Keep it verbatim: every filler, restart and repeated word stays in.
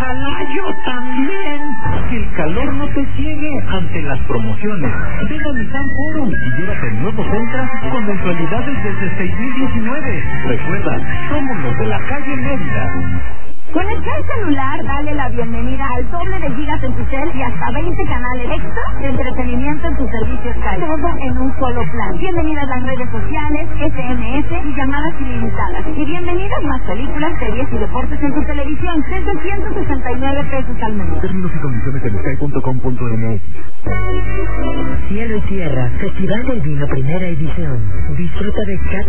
¡Ojalá yo también! Que el calor no te ciegue ante las promociones. Ven a Nissan Forum y llévate el nuevo Sentra con mensualidades desde seis mil diecinueve. Recuerda, somos los de la calle Mérida. Con el Sky celular, dale la bienvenida al doble de gigas en tu cel y hasta veinte canales extra de entretenimiento en tu servicio Sky. Todo en un solo plan. Bienvenidas las redes sociales, S M S y llamadas ilimitadas. Y bienvenidas más películas, series y deportes en tu televisión. Desde ciento sesenta y nueve pesos al mes. Términos y condiciones en sky punto com punto m x. Cielo y Tierra, Festival del Vino Primera Edición. Disfruta de cada